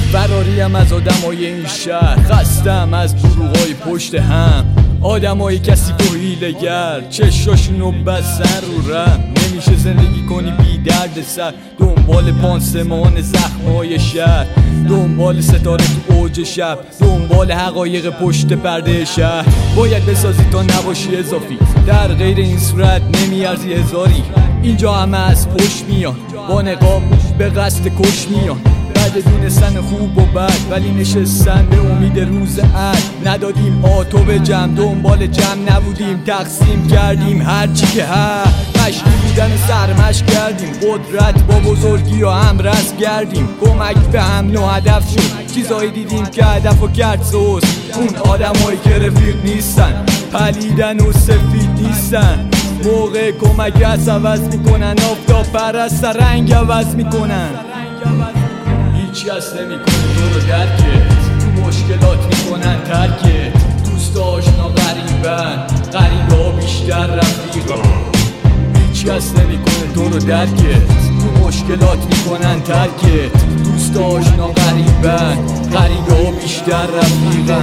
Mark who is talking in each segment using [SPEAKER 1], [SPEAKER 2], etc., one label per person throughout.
[SPEAKER 1] فراریم از آدمای این شهر، خستم از دروغای پشت هم. آدمای کثیف و حیله‌گر چشاشونو بستن رو رم. نمیشه زندگی کنی بی درد سر، دنبال پانسمان زخمای شهر، دنبال ستاره تو اوج شب، دنبال حقایق پشت پرده شهر. باید بسازی تا نباشی اضافی، در غیر این صورت نمیارزی هزاری. اینجا همه از پشت میان، با نقاب به قصد کش میان. بعد دونستن خوب و بد، ولی نشستن به امید روز عد. ندادیم آتو به جمع، دنبال جمع نبودیم، تقسیم کردیم هرچی که هست. مشتی بودن سرمشق کردیم، قدرت با بزرگی و هم رسم کردیم. کمک به هم نو هدف شد، چیزایی دیدیم که هدف و کرد سوز. اون آدمایی که رفیق نیستن، پلیدن و سفید نیستن. موقع کمک از عوض میکنن، آفتاب پرست رنگ عوض میکنن. هیچ کس نمیکنه تو رو درکت، تو مشکلات میکنن ترکت. دوست آشنا غریبن، غریبه ها بیشتر رفیقان. هیچ کس نمیکنه تو رو درکت، تو مشکلات میکنن ترکت. دوست آشنا غریبن، غریبه ها بیشتر رفیقن.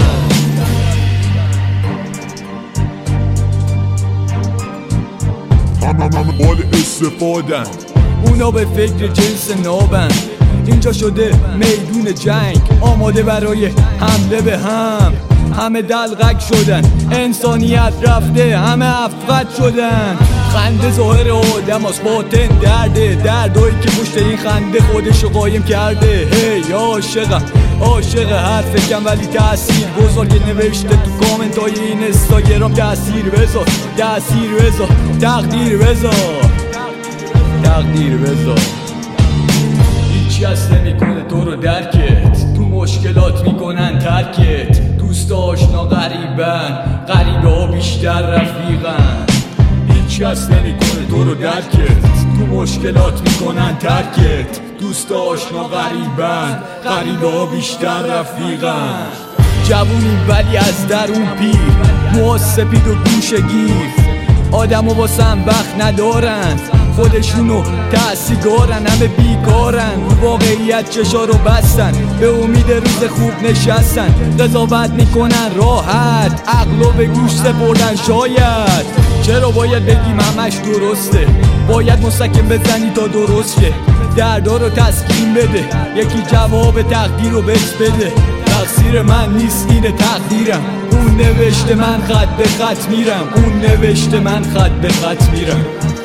[SPEAKER 1] همه بال استفادن، اونا به فکر جنس نابن. اینجا شده میدون جنگ، آماده برای حمله به هم. همه دلغک شدن، انسانیت رفته، همه افقد شدن. خنده ظاهر آدم هست، باطن درده، دردایی که پشت این خنده خودشو قایم کرده. هی عاشقم، عاشق حرف کم ولی تأثیر گذار که نوشته تو کامنت های این اینستاگرام. تأثیر بذار، تأثیر بذار، تقدیر بذار، تقدیر بذار. هیچ کس نمیکنه تو رو درکت، تو مشکلات میکنن ترکت. دوست آشنا غریبن، غریبه ها بیشتر رفیقن. هیچ کس نمیکنه تو رو درکت، تو مشکلات میکنن ترکت. دوست آشنا غریبن، غریبه ها بیشتر رفیقن. جوونیم ولی از درون پیر، موها سپید و گوشه گیر. آدم و واسه وقت ندارن، خودشونو تأثیرگارن، همه بیکارن. واقعیت چشا رو بستن، به امید روز خوب نشستن. قضاوت میکنن راحت، عقلو به گوش سپردن شاید. چرا باید بگیم همش درسته، باید مستحکم بزنی تا درست شه. دردا رو تسکین بده، یکی جواب تقدیر رو بهش بده. تقصیر من نیست اینه تقدیرم، اون نوشته من خط به خط میرم، اون نوشته من خط به خط میرم.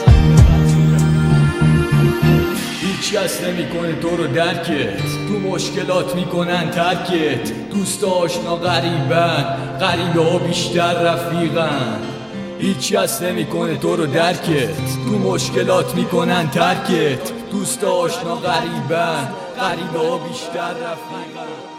[SPEAKER 1] هیچ کس نمیکنه تو رو درکت، تو مشکلات میکنن ترکت. دوست آشنا غریبن، غریبه ها بیشتر رفیقن. هیچ کس نمیکنه تو رو درکت، تو مشکلات میکنن ترکت. دوست آشنا غریبن، غریبه ها بیشتر رفیقن.